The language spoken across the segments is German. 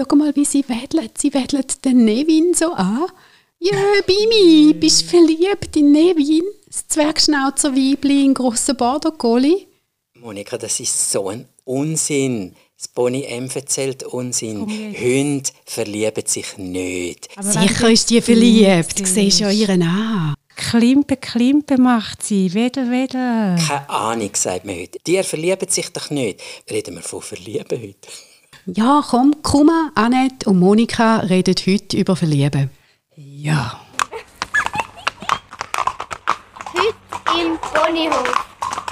Schau mal, wie sie wedelt. Sie wedelt den Nevin so an. Ja, Bimi, bist du verliebt in Nevin? Das Zwergschnauzer-Weibli in grossen Border-Collie? Monika, das ist so ein Unsinn. Das Bonnie M. erzählt Unsinn. Hunde verlieben sich nicht. Aber sicher ist die verliebt. Du siehst ja ihren an. Klimpe macht sie. Wedel. Keine Ahnung, sagt man heute. Die verlieben sich doch nicht. Reden wir von Verlieben heute? Ja, komm, Annette und Monika reden heute über Verlieben. Ja. Heute im Ponyhof.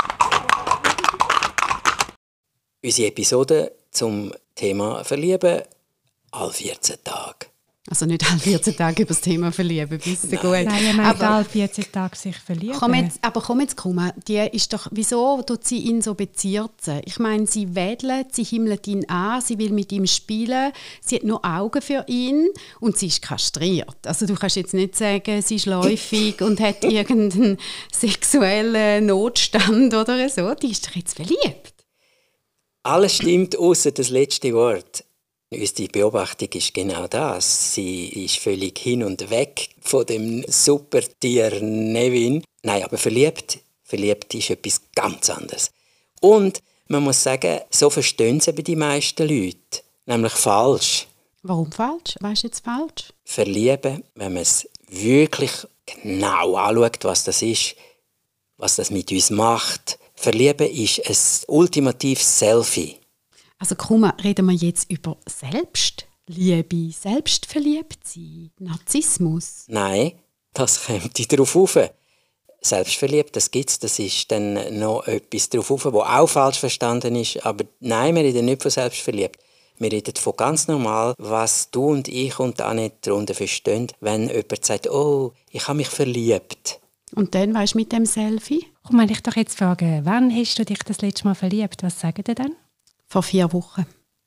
Unsere Episode zum Thema Verlieben alle 14 Tage. Also nicht alle 14 Tage über das Thema Verlieben, wisst ihr gut. Nein, er meint alle 14 Tage sich verlieben. Komm jetzt, Kuma, die ist doch, wieso tut sie ihn so bezirzen? Ich meine, sie wedelt, sie himmelt ihn an, sie will mit ihm spielen, sie hat nur Augen für ihn und sie ist kastriert. Also du kannst jetzt nicht sagen, sie ist läufig und hat irgendeinen sexuellen Notstand oder so. Die ist doch jetzt verliebt. Alles stimmt, außer das letzte Wort. Unsere Beobachtung ist genau das. Sie ist völlig hin und weg von dem Supertier Nevin. Nein, aber verliebt ist etwas ganz anderes. Und man muss sagen, so verstehen sie die meisten Leute. Nämlich falsch. Warum falsch? Was ist jetzt falsch? Verlieben, wenn man es wirklich genau anschaut, was das ist, was das mit uns macht. Verlieben ist ein ultimatives Selfie. Also Kuma, reden wir jetzt über Selbstliebe, Selbstverliebtsein, Narzissmus? Nein, das kommt darauf rauf. Selbstverliebt, das gibt es, das ist dann noch etwas darauf rauf, was auch falsch verstanden ist. Aber nein, wir reden nicht von selbstverliebt. Wir reden von ganz normal, was du und ich und Annette darunter verstehen, wenn jemand sagt, oh, ich habe mich verliebt. Und dann, weißt du, mit dem Selfie? Komm, wenn ich doch jetzt frage, wann hast du dich das letzte Mal verliebt? Was sagen die dann? Vor 4 Wochen.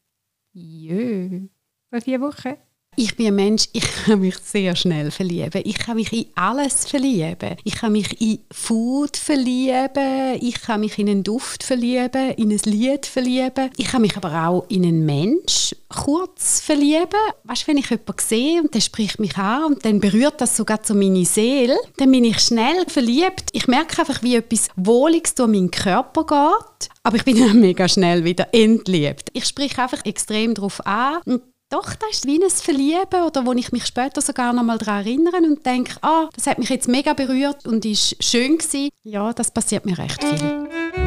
Jö, vor 4 Wochen? Ich bin ein Mensch, ich kann mich sehr schnell verlieben. Ich kann mich in alles verlieben. Ich kann mich in Food verlieben. Ich kann mich in einen Duft verlieben, in ein Lied verlieben. Ich kann mich aber auch in einen Mensch kurz verlieben. Weißt du, wenn ich jemanden sehe und der spricht mich an und dann berührt das sogar so meine Seele, dann bin ich schnell verliebt. Ich merke einfach, wie etwas Wohliges durch meinen Körper geht. Aber ich bin dann mega schnell wieder entliebt. Ich spreche einfach extrem darauf an. Und doch, das ist wie ein Verlieben, oder wo ich mich später sogar noch mal daran erinnere und denke, das hat mich jetzt mega berührt und ist schön gewesen. Ja, das passiert mir recht viel.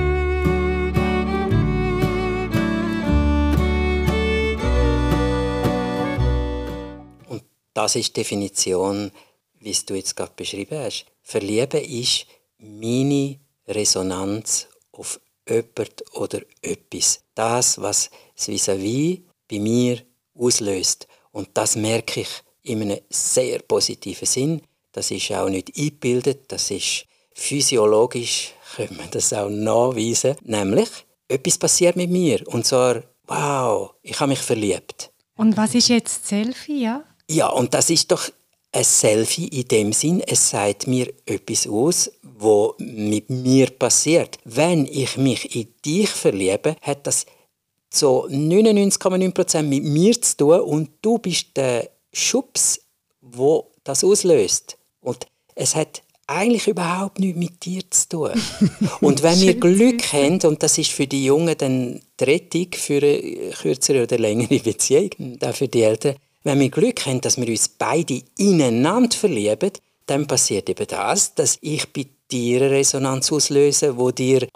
Und das ist die Definition, wie du jetzt gerade beschrieben hast. Verlieben ist meine Resonanz auf jemand oder etwas. Das, was das Vis-à-vis bei mir auslöst. Und das merke ich in einem sehr positiven Sinn. Das ist auch nicht eingebildet, das ist physiologisch, können wir das auch nachweisen. Nämlich, etwas passiert mit mir. Und zwar, wow, ich habe mich verliebt. Und was ist jetzt das Selfie, ja? Ja, und das ist doch ein Selfie in dem Sinn, es sagt mir etwas aus, was mit mir passiert. Wenn ich mich in dich verliebe, hat das so 99,9% mit mir zu tun und du bist der Schubs, wo das auslöst. Und es hat eigentlich überhaupt nichts mit dir zu tun. Und wenn wir Glück haben, und das ist für die Jungen dann die Rettung für eine kürzere oder längere Beziehung, auch für die Eltern, wenn wir Glück haben, dass wir uns beide ineinander verlieben, dann passiert eben das, dass ich bei dir eine Resonanz auslöse, wo dir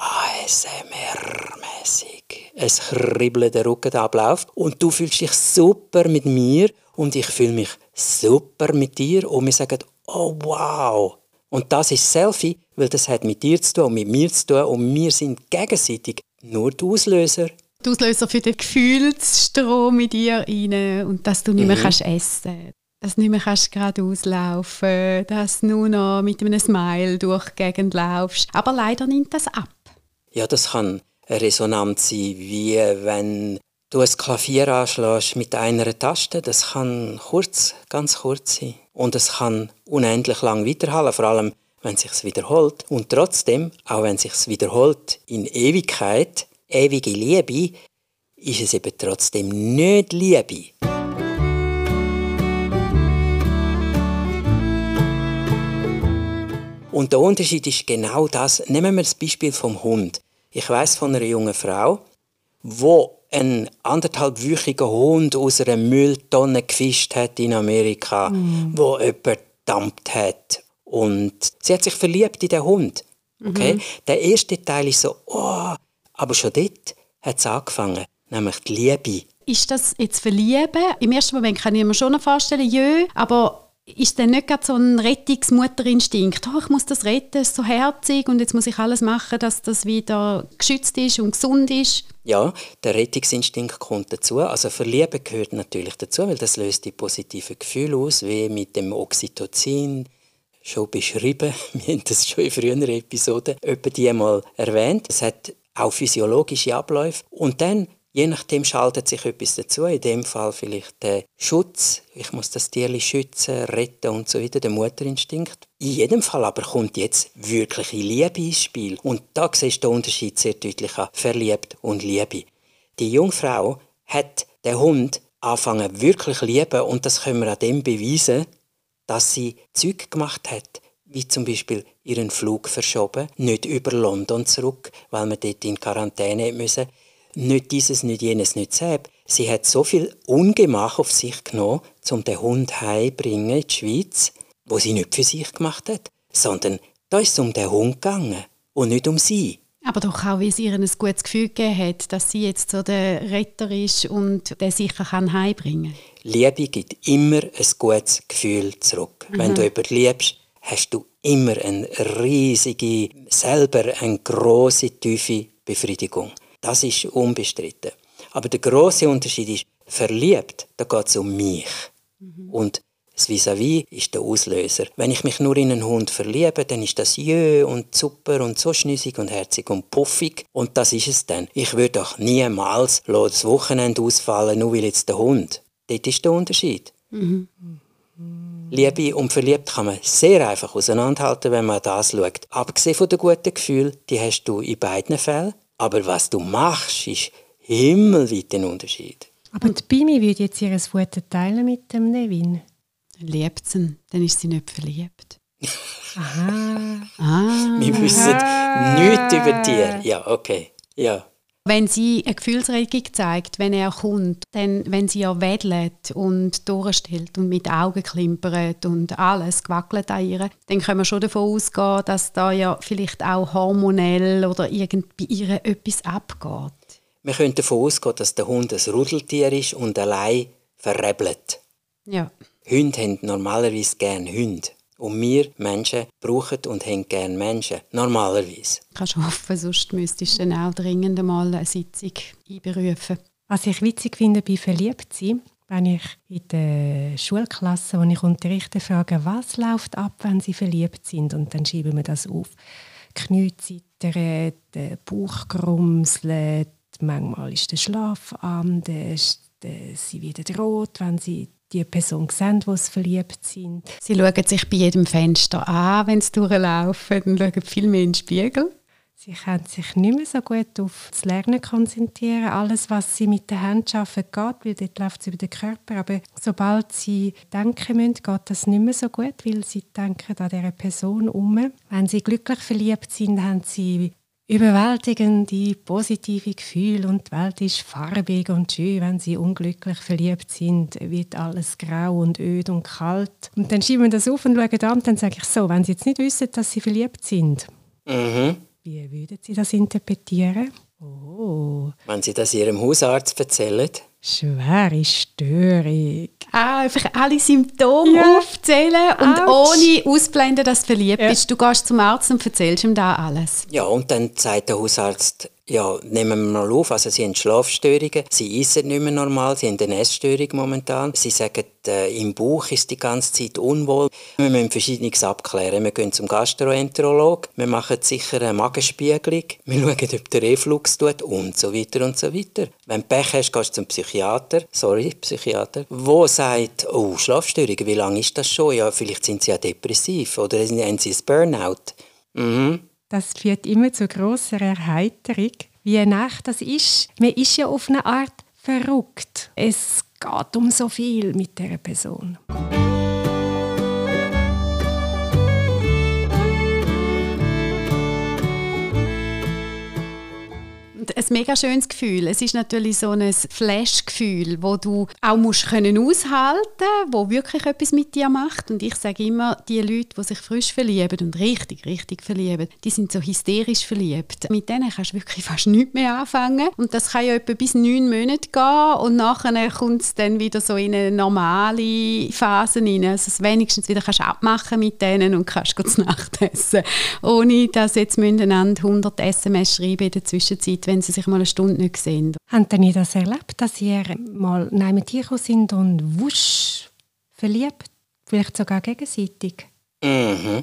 ASMR-mäßig ein Kribbeln der Rücken abläuft und du fühlst dich super mit mir und ich fühle mich super mit dir und wir sagen, oh wow. Und das ist Selfie, weil das hat mit dir zu tun und mit mir zu tun und wir sind gegenseitig nur die Auslöser. Die Auslöser für den Gefühlsstrom in dir rein und dass du nicht mehr kannst essen, dass du nicht mehr kannst geradeaus laufen, dass du nur noch mit einem Smile durch die Gegend laufst. Aber leider nimmt das ab. Ja, das kann eine Resonanz sein, wie wenn du ein Klavier anschlägst mit einer Taste. Das kann ganz kurz sein. Und es kann unendlich lang weiterhalten, vor allem wenn es sich wiederholt. Und trotzdem, auch wenn es sich wiederholt in Ewigkeit, ewige Liebe, ist es eben trotzdem nicht Liebe. Und der Unterschied ist genau das. Nehmen wir das Beispiel vom Hund. Ich weiss von einer jungen Frau, wo ein 1,5-wöchiger Hund aus einer Mülltonne gefischt hat in Amerika, wo jemand gedammt hat. Und sie hat sich verliebt in den Hund. Okay? Der erste Teil ist so, oh, aber schon dort hat es angefangen, nämlich die Liebe. Ist das jetzt Verlieben? Im ersten Moment kann ich mir schon vorstellen, jö, aber ist dann nicht gerade so ein Rettungsmutterinstinkt? Oh, ich muss das retten, es ist so herzig und jetzt muss ich alles machen, dass das wieder geschützt ist und gesund ist. Ja, der Rettungsinstinkt kommt dazu. Also Verlieben gehört natürlich dazu, weil das löst die positiven Gefühle aus, wie mit dem Oxytocin, schon beschrieben. Wir haben das schon in früheren Episoden etwa die mal erwähnt. Es hat auch physiologische Abläufe. Und dann, je nachdem, schaltet sich etwas dazu. In dem Fall vielleicht der Schutz. Ich muss das Tierchen schützen, retten und so weiter, der Mutterinstinkt. In jedem Fall aber kommt jetzt wirkliche Liebe ins Spiel. Und da siehst du den Unterschied sehr deutlich an. Verliebt und Liebe. Die Jungfrau hat den Hund angefangen wirklich lieben und das können wir an dem beweisen, dass sie Zeug gemacht hat, wie zum Beispiel ihren Flug verschoben, nicht über London zurück, weil man dort in Quarantäne musste. Nicht dieses, nicht jenes, nicht das. Sie hat so viel Ungemach auf sich genommen, um den Hund heimbringen in die Schweiz, wo sie nicht für sich gemacht hat, sondern da ist es um den Hund gegangen und nicht um sie. Aber doch auch, wie es ihr ein gutes Gefühl gegeben hat, dass sie jetzt so der Retter ist und den sicher heimbringen kann. Liebe gibt immer ein gutes Gefühl zurück. Wenn du jemanden liebst, hast du immer eine riesige, selber eine grosse, tiefe Befriedigung. Das ist unbestritten. Aber der grosse Unterschied ist, verliebt, da geht es um mich. Und das Vis-à-vis ist der Auslöser. Wenn ich mich nur in einen Hund verliebe, dann ist das jö und super und so schnüssig und herzig und puffig. Und das ist es dann. Ich würde doch niemals das Wochenende ausfallen, nur weil jetzt der Hund. Dort ist der Unterschied. Liebe und verliebt kann man sehr einfach auseinanderhalten, wenn man das schaut. Abgesehen von den guten Gefühlen, die hast du in beiden Fällen. Aber was du machst, ist himmelweit ein Unterschied. Aber die Bimi würde jetzt ihr Foto teilen mit dem Nevin. Dann liebt sie ihn, dann ist sie nicht verliebt. Aha. Wir wissen nichts über Tiere. Ja, okay. Ja. Wenn sie eine Gefühlsregung zeigt, wenn er kommt, dann, wenn sie ja wedelt und durchstellt und mit Augen klimpert und alles gewackelt an ihr, dann können wir schon davon ausgehen, dass da ja vielleicht auch hormonell oder bei ihr etwas abgeht. Wir können davon ausgehen, dass der Hund ein Rudeltier ist und allein verrebelt. Ja. Hunde haben normalerweise gerne Hunde. Und wir Menschen brauchen und haben gerne Menschen. Normalerweise. Kannst du hoffen, sonst müsstest du dann auch dringend mal eine Sitzung einberufen. Was ich witzig finde bei Verliebtsein, wenn ich in der Schulklasse, wo ich unterrichte, frage, was läuft ab, wenn sie verliebt sind? Und dann schreiben wir das auf. Knie zittern, der Bauch grumselt, manchmal ist der Schlaf an, sie wird rot, wenn sie die Person sehen, die verliebt sind. Sie schauen sich bei jedem Fenster an, wenn sie durchlaufen. Dann schauen viel mehr in den Spiegel. Sie können sich nicht mehr so gut auf das Lernen konzentrieren. Alles, was sie mit den Händen arbeiten, geht, weil dort läuft es über den Körper. Aber sobald sie denken müssen, geht das nicht mehr so gut, weil sie denken an dieser Person um. Wenn sie glücklich verliebt sind, haben sie überwältigende positive Gefühle und die Welt ist farbig und schön. Wenn sie unglücklich verliebt sind, wird alles grau und öd und kalt. Und dann schieben wir das auf und schauen an und dann sage ich so, wenn sie jetzt nicht wissen, dass sie verliebt sind, wie würden sie das interpretieren? Oh. Wenn sie das ihrem Hausarzt erzählen? Schwere Störung. Einfach alle Symptome aufzählen und ohne ausblenden, dass du verliebt bist. Du gehst zum Arzt und erzählst ihm da alles. Ja, und dann sagt der Hausarzt, ja, nehmen wir mal auf, also sie haben Schlafstörungen, sie essen nicht mehr normal, sie haben eine Essstörung momentan. Sie sagen, im Bauch ist die ganze Zeit unwohl. Wir müssen Verschiedenes abklären. Wir gehen zum Gastroenterolog, wir machen sicher eine Magenspiegelung, wir schauen, ob der Reflux tut und so weiter und so weiter. Wenn du Pech hast, gehst du zum Psychiater, wo sagt, oh, Schlafstörungen, wie lange ist das schon? Ja, vielleicht sind sie ja depressiv oder haben sie ein Burnout. Das führt immer zu grosser Erheiterung. Wie nach das ist. Man ist ja auf eine Art verrückt. Es geht um so viel mit dieser Person. ein mega schönes Gefühl. Es ist natürlich so ein Flash-Gefühl, wo du auch musst können aushalten, wo wirklich etwas mit dir macht. Und ich sage immer, die Leute, die sich frisch verlieben und richtig, richtig verlieben, die sind so hysterisch verliebt. Mit denen kannst du wirklich fast nichts mehr anfangen. Und das kann ja etwa bis 9 Monate gehen und nachher kommt es dann wieder so in eine normale Phase rein. Also dass du wenigstens wieder kannst abmachen mit denen und kannst zu Nacht essen. Ohne dass jetzt miteinander 100 SMS schreiben in der Zwischenzeit, wenn sie sich mal eine Stunde nicht sehen. Habt ihr das erlebt, dass ihr mal neben dir sind und wusch verliebt? Vielleicht sogar gegenseitig? Mhm.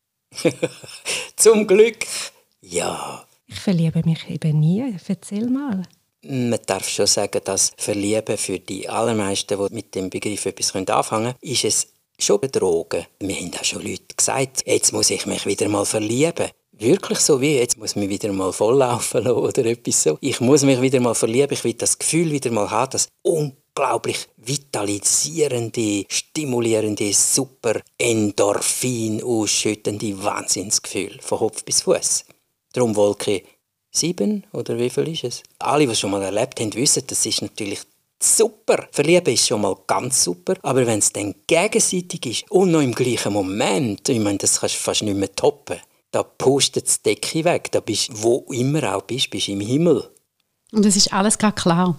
Zum Glück, ja. Ich verliebe mich eben nie. Erzähl mal. Man darf schon sagen, dass Verlieben für die allermeisten, die mit dem Begriff etwas anfangen können, ist es schon betrogen. Wir haben auch schon Leute gesagt, jetzt muss ich mich wieder mal verlieben. Wirklich so wie, jetzt muss mich wieder mal volllaufen lassen oder etwas so. Ich muss mich wieder mal verlieben, ich will das Gefühl wieder mal haben, das unglaublich vitalisierende, stimulierende, super Endorphin ausschüttende Wahnsinnsgefühl von Kopf bis Fuß. Darum Wolke 7 oder wie viel ist es? Alle, die es schon mal erlebt haben, wissen, das ist natürlich super. Verlieben ist schon mal ganz super, aber wenn es dann gegenseitig ist und noch im gleichen Moment, ich meine, das kannst du fast nicht mehr toppen. Da pustet die Decke weg. Da bist du, wo immer auch bist du im Himmel. Und es ist alles gerade klar.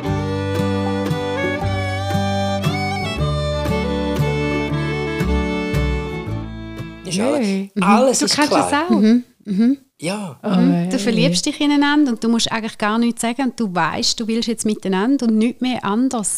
Ist alles Du ist kannst klar. es auch. Ja. Du verliebst dich ineinander und du musst eigentlich gar nichts sagen und du weißt, du willst jetzt miteinander und nichts mehr anders.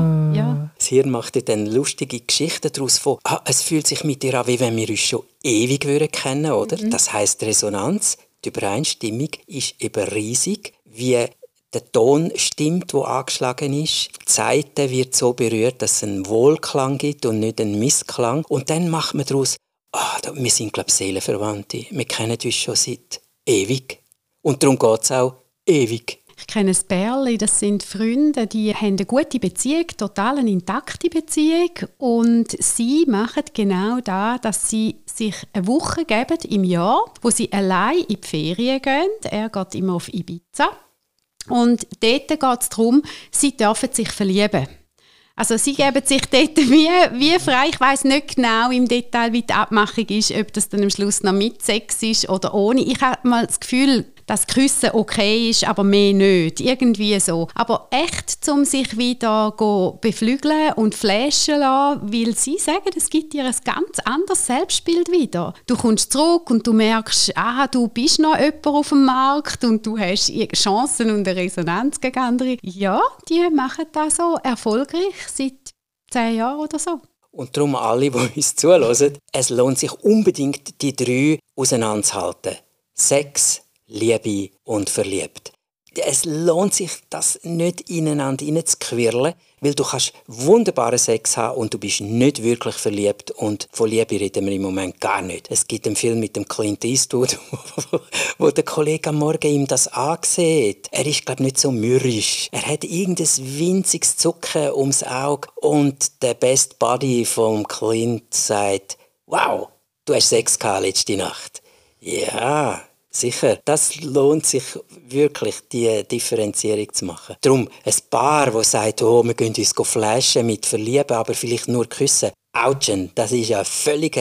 Ja. Das Hirn macht dir dann lustige Geschichten daraus von, es fühlt sich mit dir an, wie wenn wir uns schon ewig kennen würden, oder? Das heisst Resonanz, die Übereinstimmung ist eben riesig, wie der Ton stimmt, der angeschlagen ist. Die Saite wird so berührt, dass es einen Wohlklang gibt und nicht einen Missklang. Und dann macht man daraus, wir sind, glaube ich, Seelenverwandte. Wir kennen uns schon seit ewig. Und darum geht es auch ewig. Ich kenne ein Pärchen, das sind Freunde, die haben eine gute Beziehung, total eine intakte Beziehung. Und sie machen genau das, dass sie sich eine Woche geben im Jahr, wo sie allein in die Ferien gehen. Er geht immer auf Ibiza. Und dort geht es darum, sie dürfen sich verlieben. Also sie geben sich dort wie frei. Ich weiss nicht genau im Detail, wie die Abmachung ist, ob das dann am Schluss noch mit Sex ist oder ohne. Ich habe mal das Gefühl, dass Küssen okay ist, aber mehr nicht. Irgendwie so. Aber echt, um sich wieder beflügeln und flashen lassen, weil sie sagen, es gibt dir ein ganz anderes Selbstbild wieder. Du kommst zurück und du merkst, du bist noch jemand auf dem Markt und du hast Chancen und eine Resonanz gegen andere. Ja, die machen das so erfolgreich seit 10 Jahren oder so. Und darum alle, die uns zuhören, es lohnt sich unbedingt, die 3 auseinanderzuhalten. Sex, Liebe und verliebt. Es lohnt sich, das nicht ineinander hineinzuquirlen, weil du kannst wunderbaren Sex haben und du bist nicht wirklich verliebt. Und von Liebe reden wir im Moment gar nicht. Es gibt einen Film mit dem Clint Eastwood, wo der Kollege am Morgen ihm das ansieht. Er ist, glaube ich, nicht so mürrisch. Er hat irgendein winziges Zucken ums Auge und der Best Buddy vom Clint sagt, wow, du hast Sex gehabt letzte Nacht. Ja, sicher, das lohnt sich wirklich, die Differenzierung zu machen. Darum, ein Paar, das sagt, wir gehen uns flashen mit Verlieben, aber vielleicht nur küssen. Autschen, das ist ja völlig...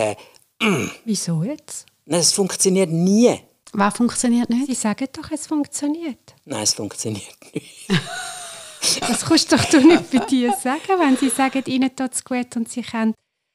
Wieso jetzt? Nein, es funktioniert nie. Was funktioniert nicht? Sie sagen doch, es funktioniert. Nein, es funktioniert nicht. Das kannst doch du nicht bei dir sagen, wenn sie sagen, ihnen tut es gut und sie können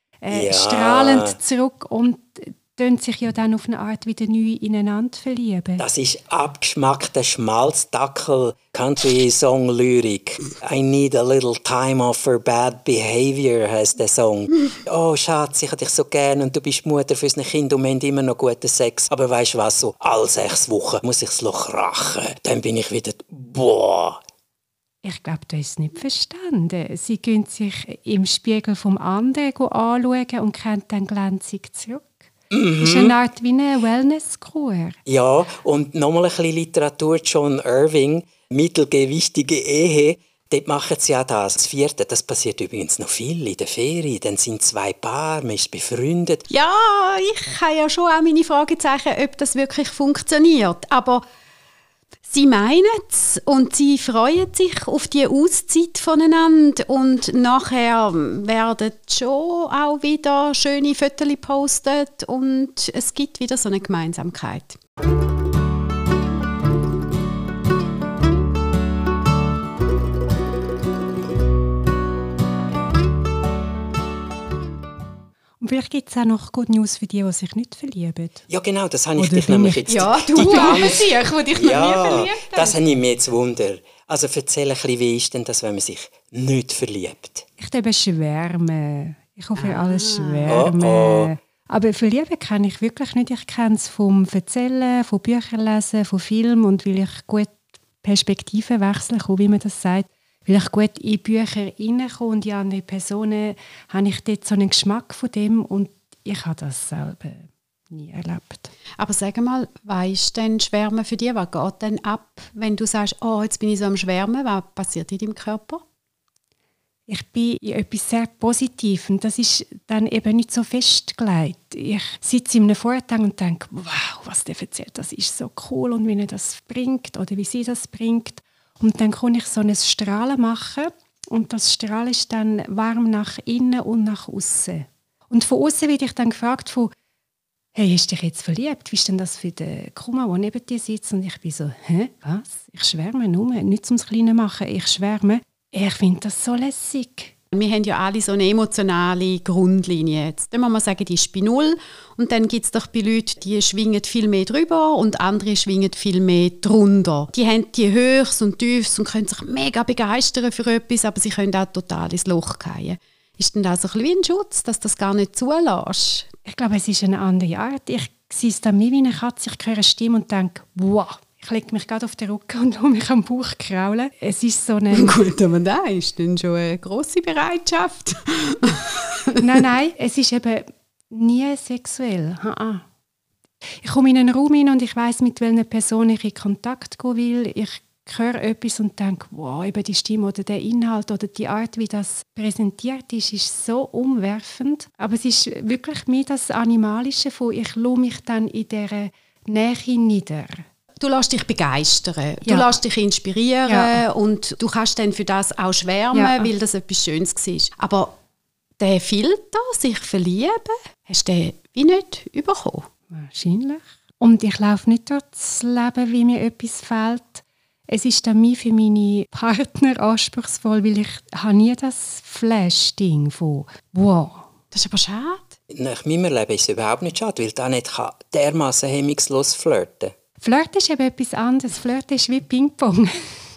strahlend zurück und tun sich ja dann auf eine Art wieder neu ineinander verlieben. Das ist abgeschmackter Schmalzdackel Country-Song-Lyrik. I need a little time off for bad behavior, heisst der Song. Oh Schatz, ich habe dich so gern und du bist Mutter für ein Kind und wir haben immer noch guten Sex. Aber weisst du was, so alle 6 Wochen muss ich das Loch rachen. Dann bin ich wieder, boah. Ich glaube, du hast es nicht verstanden. Sie können sich im Spiegel vom anderen anschauen und kennen dann glänzig zurück. Das ist eine Art wie eine Wellness-Kur. Ja, und nochmal ein bisschen Literatur, John Irving, mittelgewichtige Ehe, dort machen sie ja das 4. Das passiert übrigens noch viel in der Ferien. Dann sind 2 Paare, man ist befreundet. Ja, ich habe ja schon auch meine Fragezeichen, ob das wirklich funktioniert. Aber Sie meinen es und sie freuen sich auf die Auszeit voneinander und nachher werden schon auch wieder schöne Fotos gepostet und es gibt wieder so eine Gemeinsamkeit. Und vielleicht gibt es auch noch Good News für die, die sich nicht verlieben. Ja, genau, das habe ich Oder dich nämlich jetzt... Ja, du arme Sieg, der dich noch nie verliebt hat. Das habe ich mir jetzt Wunder. Also erzähl ein bisschen, wie ist denn das, wenn man sich nicht verliebt? Ich eben schwärmen. Ich hoffe, alles schwärmen. Aber verlieben kenne ich wirklich nicht. Ich kenne es vom Erzählen, von Büchern lesen, von Filmen und weil ich gut Perspektiven wechseln kann, wie man das sagt. Weil ich gut in Bücher reinkomme und in andere Personen habe ich dort so einen Geschmack von dem und ich habe das selber nie erlebt. Aber sag mal, was ist denn Schwärmen für dich? Was geht denn ab, wenn du sagst, oh, jetzt bin ich so am Schwärmen? Was passiert in deinem Körper? Ich bin in etwas sehr Positives und das ist dann eben nicht so festgelegt. Ich sitze in einem Vortrag und denke, wow, was der erzählt, das ist so cool und wie er das bringt oder wie sie das bringt. Und dann kann ich so ein Strahlen machen und das Strahlen ist dann warm nach innen und nach außen. Und von außen werde ich dann gefragt von, hey, hast du dich jetzt verliebt? Wie ist denn das für den Kuma, der neben dir sitzt? Und ich bin so, hä, was? Ich schwärme nur, nicht zum Kleine machen, ich schwärme. Ich finde das so lässig. Wir haben ja alle so eine emotionale Grundlinie. Jetzt muss man sagen, die ist bei 0. Und dann gibt es doch bei Leuten, die schwingen viel mehr drüber und andere schwingen viel mehr drunter. Die haben die Höchst und Tiefs und können sich mega begeistern für etwas, aber sie können auch total ins Loch fallen. Ist denn das so ein bisschen wie ein Schutz, dass du das gar nicht zulässt? Ich glaube, es ist eine andere Art. Ich sehe es dann wie eine Katze. Ich höre eine Stimme und denke, wow. Ich lege mich gerade auf den Rücken und lasse mich am Bauch kraulen. Es ist so eine... Gut, aber das ist dann schon eine grosse Bereitschaft. Nein, es ist eben nie sexuell. Ich komme in einen Raum hinein und ich weiss, mit welcher Person ich in Kontakt gehen will. Ich höre etwas und denke, wow, eben die Stimme oder der Inhalt oder die Art, wie das präsentiert ist so umwerfend. Aber es ist wirklich mehr das Animalische von, ich lasse mich dann in dieser Nähe nieder. Du lässt dich begeistern, du lässt dich inspirieren und du kannst dann für das auch schwärmen, weil das etwas Schönes war. Aber der Filter, sich verlieben, hast du den wie nicht bekommen? Wahrscheinlich. Und ich laufe nicht durchs Leben, wie mir etwas fehlt. Es ist dann für meine Partner anspruchsvoll, weil ich habe nie das Flash-Ding von «Wow». Das ist aber schade. Nach meinem Leben ist es überhaupt nicht schade, weil da nicht dermassen hemmungslos flirten kann. Flirten ist eben etwas anderes. Flirten ist wie Ping-Pong.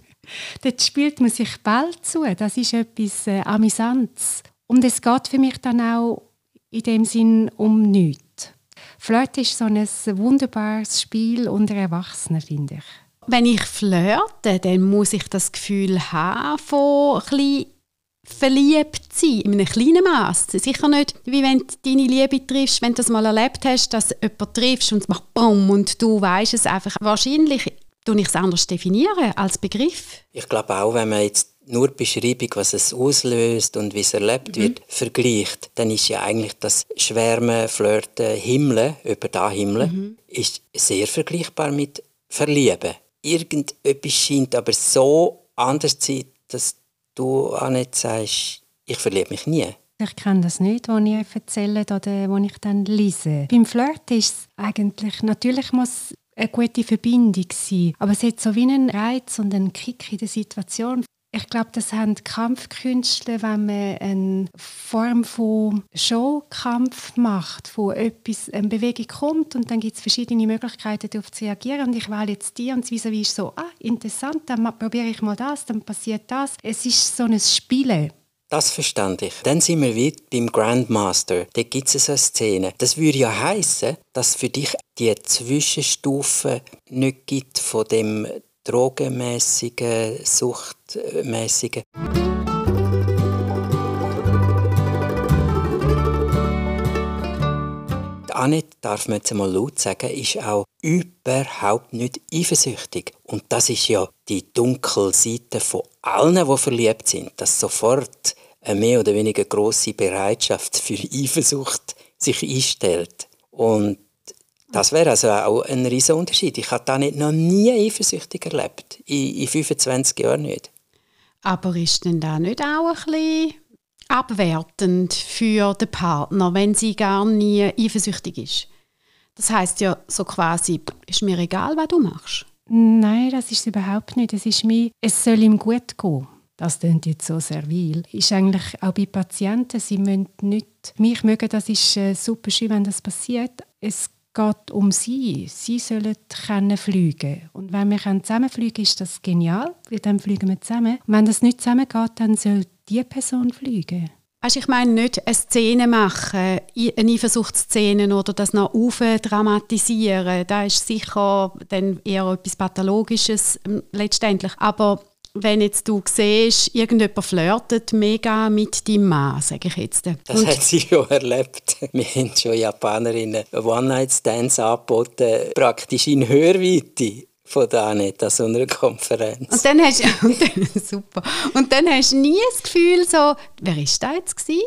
Dort spielt man sich Ball zu. Das ist etwas Amüsantes. Und es geht für mich dann auch in dem Sinn um nichts. Flirten ist so ein wunderbares Spiel unter Erwachsenen, finde ich. Wenn ich flirte, dann muss ich das Gefühl haben, von ein bisschen verliebt sein, in einem kleinen Maß. Sicher nicht, wie wenn du deine Liebe triffst, wenn du das mal erlebt hast, dass du jemanden triffst und es macht BOM und du weisst es einfach. Wahrscheinlich definiere ich es anders definieren als Begriff. Ich glaube auch, wenn man jetzt nur die Beschreibung, was es auslöst und wie es erlebt wird, vergleicht, dann ist ja eigentlich das Schwärmen, Flirten, Himmeln, über da Himmeln, ist sehr vergleichbar mit Verlieben. Irgendetwas scheint aber so anders zu sein, dass du auch nicht sagst, ich verliebe mich nie. Ich kenne das nicht, was ihr erzählt oder was ich dann lese. Beim Flirt ist es eigentlich, natürlich muss eine gute Verbindung sein, aber es hat so wie einen Reiz und einen Kick in der Situation. Ich glaube, das haben Kampfkünstler, wenn man eine Form von Showkampf macht, wo etwas, eine Bewegung kommt und dann gibt es verschiedene Möglichkeiten, darauf zu reagieren und ich wähle jetzt die und vis-à-vis ist so, interessant, dann probiere ich mal das, dann passiert das. Es ist so ein Spielen. Das verstand ich. Dann sind wir wieder beim Grandmaster. Da gibt es so eine Szene. Das würde ja heissen, dass für dich die Zwischenstufe nicht gibt von dem drogenmäßigen, suchtmäßigen. Annette, darf man jetzt mal laut sagen, ist auch überhaupt nicht eifersüchtig. Und das ist ja die dunkle Seite von allen, die verliebt sind, dass sofort eine mehr oder weniger grosse Bereitschaft für Eifersucht sich einstellt. Und Das wäre also auch ein riesen Unterschied. Ich habe noch nie eifersüchtig erlebt. In 25 Jahren nicht. Aber ist denn da nicht auch ein bisschen abwertend für den Partner, wenn sie gar nie eifersüchtig ist? Das heisst ja so quasi, ist mir egal, was du machst. Nein, das ist es überhaupt nicht. Es ist mir, es soll ihm gut gehen. Das klingt jetzt so servil. Ist eigentlich auch bei Patienten, sie müssen nicht mich mögen, das ist super schön, wenn das passiert. Es geht um sie. Sie sollen fliegen. Und wenn wir zusammen fliegen können, ist das genial, weil dann fliegen wir zusammen. Und wenn das nicht zusammen geht, dann soll die Person fliegen. Weißt, ich meine nicht eine Szene machen, eine Eifersuchtsszene oder das noch aufdramatisieren. Das ist sicher dann eher etwas Pathologisches letztendlich. Aber wenn jetzt du siehst, irgendjemand flirtet mega mit deinem Mann, sage ich jetzt. Das hat sie schon erlebt. Wir haben schon Japanerinnen One-Night-Stands angeboten, praktisch in Hörweite von da nicht an so einer Konferenz. Und dann hast super. Und dann hast du nie das Gefühl so, wer war das jetzt gewesen?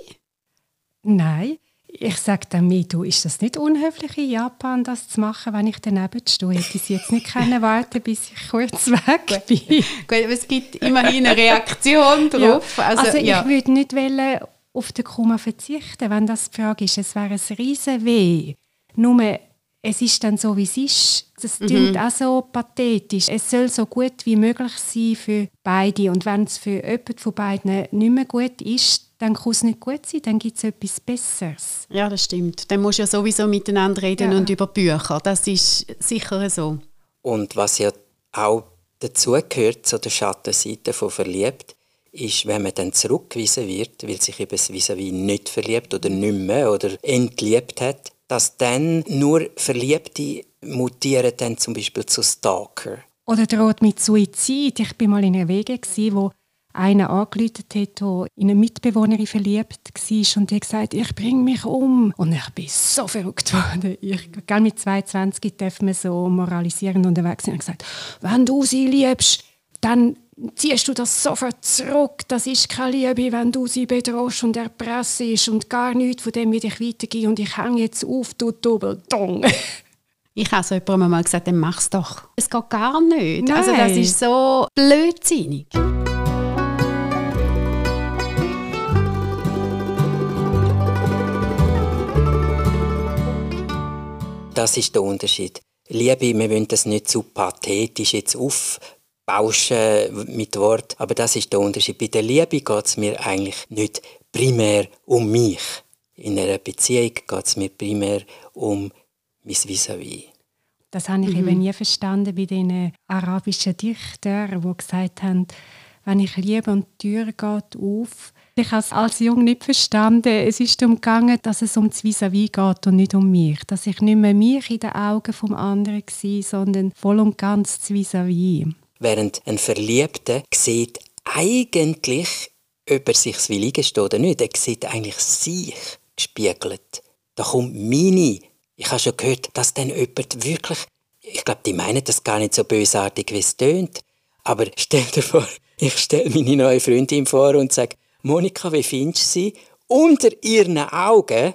Nein. Ich sage dann mir, du, ist das nicht unhöflich in Japan, das zu machen, wenn ich daneben stehe? Hätte ich jetzt nicht warten, bis ich kurz weg bin. Gut, aber es gibt immerhin eine Reaktion drauf. Ja. Also ich würde nicht auf den Kummer verzichten, wenn das die Frage ist. Es wäre ein riesen Weh. Nur, es ist dann so, wie es ist. Das klingt auch so pathetisch. Es soll so gut wie möglich sein für beide. Und wenn es für jemanden von beiden nicht mehr gut ist, dann kann es nicht gut sein, dann gibt es etwas Besseres. Ja, das stimmt. Dann musst du ja sowieso miteinander reden und über Bücher. Das ist sicher so. Und was ja auch dazu gehört, zu der Schattenseite von verliebt, ist, wenn man dann zurückgewiesen wird, weil sich eben das Vis-à-vis nicht verliebt oder nicht mehr oder entliebt hat, dass dann nur Verliebte mutieren dann zum Beispiel zu Stalker. Oder droht mit Suizid. Ich war mal in einer WG, wo einer angerufen hat, der in eine Mitbewohnerin verliebt war und die hat gesagt, ich bringe mich um. Und ich bin so verrückt worden. Mit 22 darf man so moralisierend unterwegs sein. Ich habe gesagt, wenn du sie liebst, dann ziehst du das sofort zurück. Das ist keine Liebe, wenn du sie bedrohst und erpresst und gar nichts von dem will ich weitergeben und ich hänge jetzt auf, du Dubbeldong. Ich habe so jemandem mal gesagt, dann mach's doch. Es geht gar nicht. Nein. Also das ist so blödsinnig. Das ist der Unterschied. Liebe, wir wollen das nicht zu pathetisch jetzt aufbauschen mit Wort, aber das ist der Unterschied. Bei der Liebe geht es mir eigentlich nicht primär um mich. In einer Beziehung geht es mir primär um mein Vis-à-vis. Das habe ich eben nie verstanden bei den arabischen Dichtern, die gesagt haben, wenn ich liebe und die Tür geht auf. Ich habe es als Jung nicht verstanden. Es ist darum gegangen, dass es um das Vis-à-vis geht und nicht um mich. Dass ich nicht mehr mich in den Augen des anderen war, sondern voll und ganz das Vis-à-vis. Während ein Verliebter sieht eigentlich, ob er sich will eingestehen oder nicht, er sieht eigentlich sich gespiegelt. Da kommt ich habe schon gehört, dass dann jemand wirklich, ich glaube, die meinen das gar nicht so bösartig, wie es tönt. Aber stell dir vor, ich stelle meine neue Freundin vor und sage, Monika, wie findest du sie? Unter ihren Augen.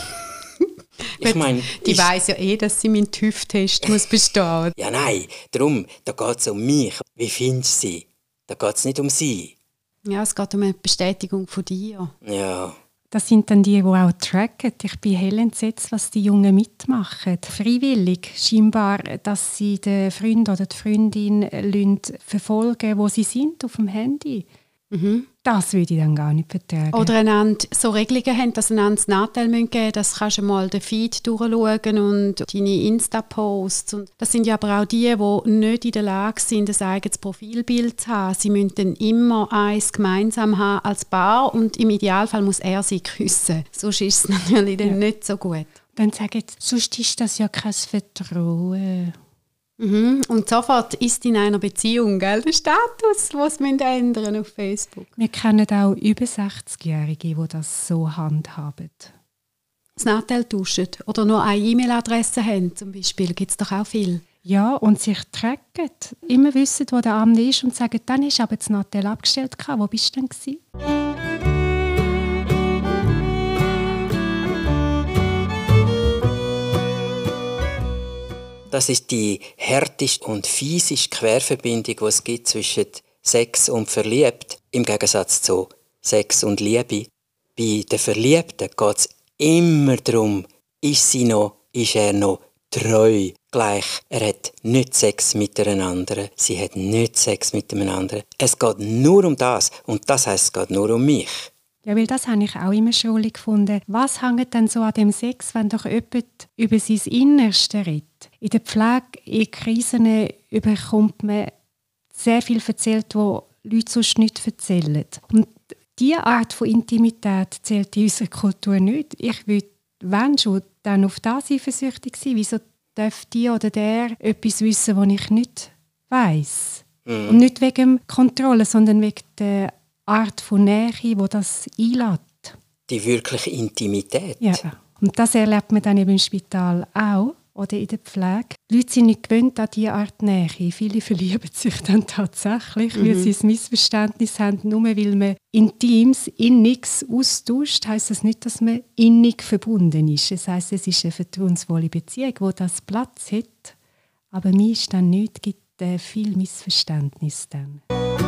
Ich meine, die weiss ja dass sie meinen TÜV-Test muss bestehen. Ja, nein, darum, da geht es um mich. Wie findest du sie? Da geht es nicht um sie. Ja, es geht um eine Bestätigung von dir. Ja. Das sind dann die auch tracken. Ich bin hell entsetzt, was die Jungen mitmachen. Freiwillig, scheinbar, dass sie den Freund oder die Freundin verfolgen, wo sie sind, auf dem Handy. Das würde ich dann gar nicht vertragen. Oder einander so Regelungen haben, dass einander das Nachteil geben müssen. Das kannst du mal den Feed durchschauen und deine Insta-Posts. Und das sind ja aber auch die nicht in der Lage sind, ein eigenes Profilbild zu haben. Sie müssen dann immer eins gemeinsam haben als Paar und im Idealfall muss er sie küssen. Sonst ist es natürlich dann nicht so gut. Dann sagen sie, sonst ist das ja kein Vertrauen. Und sofort ist in einer Beziehung, gell, der Status, den sie ändern auf Facebook. Wir kennen auch über 60-Jährige, die das so handhaben. Das Nachteil tauschen oder nur eine E-Mail-Adresse haben, zum Beispiel, gibt es doch auch viel. Ja, und sich tracken. Immer wissen, wo der andere ist und sagen, dann hast du aber das Nachteil abgestellt. Wo bist du denn gewesen? Das ist die härteste und fieseste Querverbindung, die es gibt zwischen Sex und Verliebt, im Gegensatz zu Sex und Liebe. Bei den Verliebten geht es immer darum, ist er noch treu. Gleich, er hat nicht Sex mit einer anderen, sie hat nicht Sex mit einem anderen. Es geht nur um das und das heisst, es geht nur um mich. Ja, weil das habe ich auch immer schuldig gefunden. Was hängt denn so an dem Sex, wenn doch jemand über sein Innerste redet? In der Pflege, in Krisen bekommt man sehr viel erzählt, was Leute sonst nicht erzählen. Und diese Art von Intimität zählt in unserer Kultur nicht. Ich würde, wenn schon, dann auf das eifersüchtig sein. Wieso darf die oder der etwas wissen, was ich nicht weiss? Und nicht wegen Kontrolle, sondern wegen der Art von Nähe, die das einlädt. Die wirkliche Intimität. Ja. Und das erlebt man dann eben im Spital auch oder in der Pflege. Die Leute sind nicht gewöhnt an diese Art Nähe. Viele verlieben sich dann tatsächlich, weil sie ein Missverständnis haben. Nur weil man Intimes, Inniges austauscht, heisst das nicht, dass man innig verbunden ist. Das heisst, es ist eine vertrauensvolle Beziehung, wo das Platz hat. Aber mir ist dann nicht, gibt viel Missverständnis dann.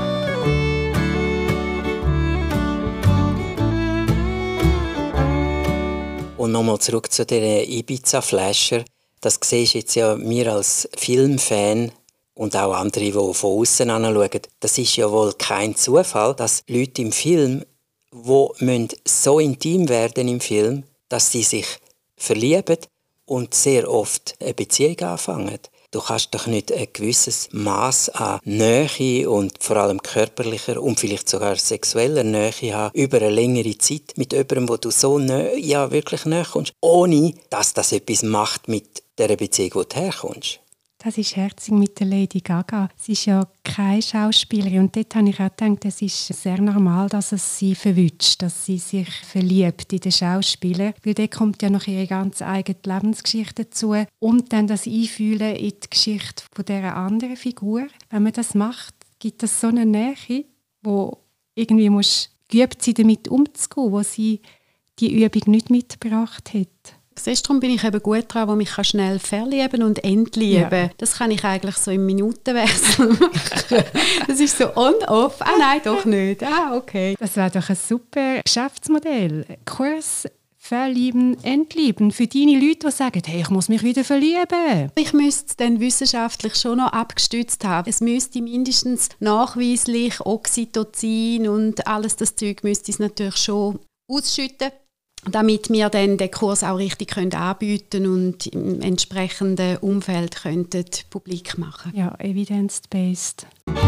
Und nochmal zurück zu den Ibiza-Flasher. Das siehst jetzt ja mir als Filmfan und auch andere, die von außen anschauen. Das ist ja wohl kein Zufall, dass Leute im Film, die so intim werden im Film, dass sie sich verlieben und sehr oft eine Beziehung anfangen. Du kannst doch nicht ein gewisses Maß an Nähe und vor allem körperlicher und vielleicht sogar sexueller Nähe haben über eine längere Zeit mit jemandem, wo du so wirklich näher kommst, ohne dass das etwas macht mit der Beziehung, wo du herkommst. Das ist herzig mit der Lady Gaga. Sie ist ja keine Schauspielerin. Und dort habe ich auch gedacht, es ist sehr normal, dass es sie verwünscht, dass sie sich verliebt in den Schauspieler. Weil dort kommt ja noch ihre ganz eigene Lebensgeschichte dazu. Und dann das Einfühlen in die Geschichte von dieser anderen Figur. Wenn man das macht, gibt es so eine Nähe, wo irgendwie geübt sein, damit umzugehen, wo sie die Übung nicht mitgebracht hat. Siehst, darum bin ich eben gut dran, wo mich schnell verlieben und entlieben. Ja. Das kann ich eigentlich so im Minutenwechsel machen. Das ist so on-off. Ah nein, doch nicht. Ah, okay. Das wäre doch ein super Geschäftsmodell. Kurs verlieben, entlieben. Für deine Leute, die sagen, hey, ich muss mich wieder verlieben. Ich müsste es dann wissenschaftlich schon noch abgestützt haben. Es müsste mindestens nachweislich Oxytocin und alles das Zeug müsste es natürlich schon ausschütten, damit wir dann den Kurs auch richtig anbieten und im entsprechenden Umfeld könnten publik machen. Ja, evidence-based.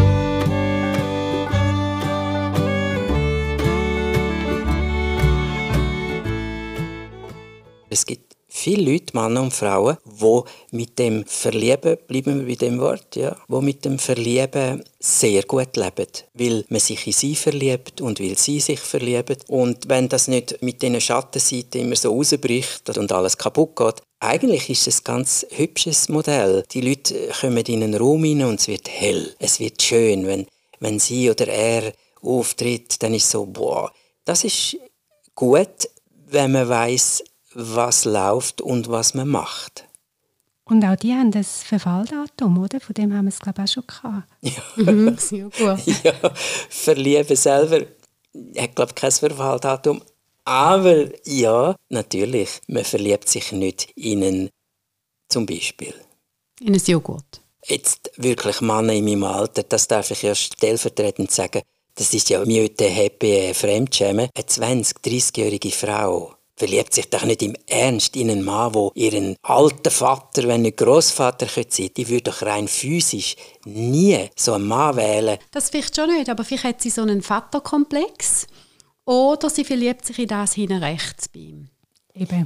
Es gibt viele Leute, Männer und Frauen, die mit dem Verlieben, bleiben wir bei dem Wort, ja, die mit dem Verlieben sehr gut leben. Weil man sich in sie verliebt und weil sie sich verlieben. Und wenn das nicht mit diesen Schattenseiten immer so rausbricht und alles kaputt geht, eigentlich ist es ein ganz hübsches Modell. Die Leute kommen in einen Raum hinein und es wird hell. Es wird schön. Wenn sie oder er auftritt, dann ist es so, boah, das ist gut, wenn man weiss, was läuft und was man macht. Und auch die haben ein Verfalldatum, oder? Von dem haben wir es, glaube ich, auch schon gehabt. Ja. Sehr gut. Ja, Verlieben selber hat, glaube ich, kein Verfalldatum. Aber ja, natürlich, man verliebt sich nicht in zum Beispiel. In ein Joghurt. Jetzt wirklich Männer in meinem Alter, das darf ich ja stellvertretend sagen, das ist ja Miete Happy Fremdschämen. Eine 20-, 30-jährige Frau verliebt sich doch nicht im Ernst in einen Mann, der ihren alten Vater, wenn nicht Grossvater sein könnte, die würde doch rein physisch nie so einen Mann wählen. Das vielleicht schon nicht, aber vielleicht hat sie so einen Vaterkomplex. Oder sie verliebt sich in das hinten rechts bei ihm. Eben.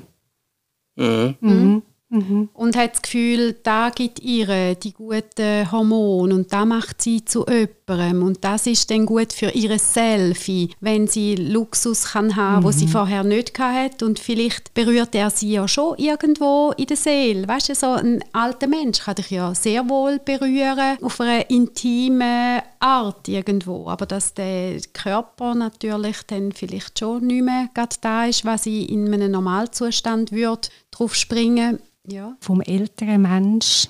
Und hat das Gefühl, da gibt ihr die guten Hormone und da macht sie zu jemandem. Und das ist dann gut für ihr Selfie, wenn sie Luxus kann haben, wo sie vorher nicht hatte. Und vielleicht berührt er sie ja schon irgendwo in der Seele. Weißt du, so ein alter Mensch kann dich ja sehr wohl berühren, auf eine intime Art irgendwo. Aber dass der Körper natürlich dann vielleicht schon nicht mehr gerade da ist, was sie in einem Normalzustand würde drauf springen. Ja. Vom älteren Mensch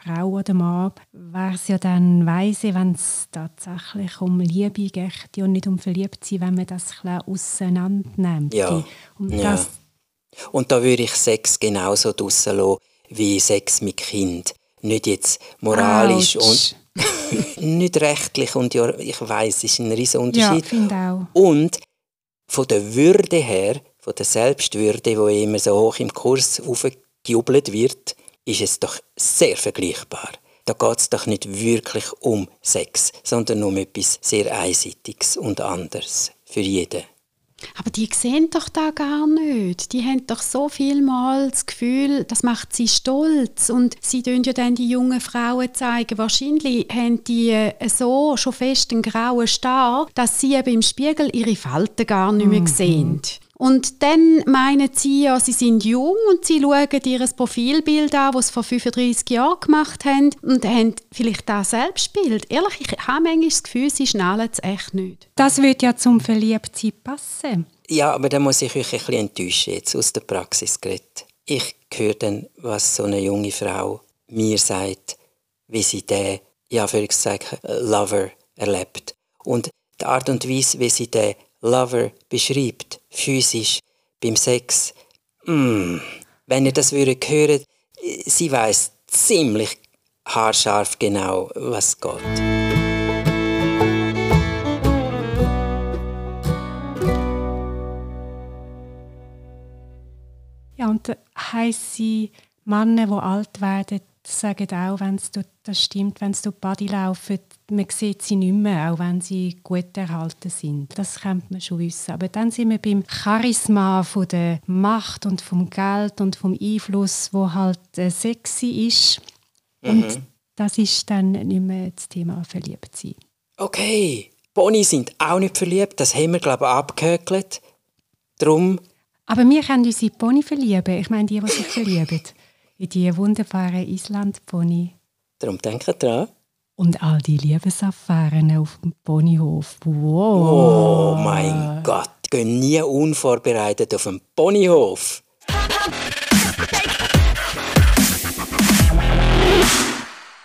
Frau oder Mann, wäre es ja dann weise, wenn es tatsächlich um Liebe geht und nicht um Verliebtsein, wenn man das ein bisschen auseinander nimmt. Ja. Das, und da würde ich Sex genauso draussen lassen wie Sex mit Kind. Nicht jetzt moralisch und nicht rechtlich. Und ja, ich weiss, es ist ein riesen Unterschied. Ja, finde auch. Und von der Würde her, von der Selbstwürde, die immer so hoch im Kurs aufgejubelt wird, ist es doch sehr vergleichbar. Da geht es doch nicht wirklich um Sex, sondern um etwas sehr Einseitiges und anderes für jeden. Aber die sehen doch da gar nicht. Die haben doch so vielmal das Gefühl, das macht sie stolz. Und sie tun ja dann die jungen Frauen zeigen. Wahrscheinlich haben die so schon fest einen grauen Star, dass sie eben im Spiegel ihre Falten gar nicht mehr sehen. Und dann meinen sie ja, sie sind jung und sie schauen ihr Profilbild an, das sie vor 35 Jahren gemacht haben und haben vielleicht das Selbstbild. Ehrlich, ich habe manchmal das Gefühl, sie schnallen es echt nicht. Das würde ja zum Verliebtsein passen. Ja, aber da muss ich euch ein bisschen enttäuschen, jetzt aus der Praxis geredet. Ich höre dann, was so eine junge Frau mir sagt, wie sie den, ja, für Lover erlebt. Und die Art und Weise, wie sie den Lover beschreibt, physisch, beim Sex. Wenn ihr das hören würdet, sie weiss ziemlich haarscharf genau, was geht. Ja, und heisse Männer, die alt werden, sagen auch, wenn es dort, das stimmt, wenn sie durch die Body laufen, man sieht sie nicht mehr, auch wenn sie gut erhalten sind. Das könnte man schon wissen. Aber dann sind wir beim Charisma von der Macht und vom Geld und vom Einfluss, wo halt sexy ist. Und das ist dann nicht mehr das Thema Verliebtsein. Okay, Pony sind auch nicht verliebt, das haben wir, glaube ich, abgehökelt. Drum. Aber wir können uns in Pony verlieben. Ich meine, die sich verlieben. In die wunderbaren Island-Pony. Darum denkt dran. Und all die Liebesaffären auf dem Ponyhof. Wow! Oh mein Gott, gehen nie unvorbereitet auf den Ponyhof.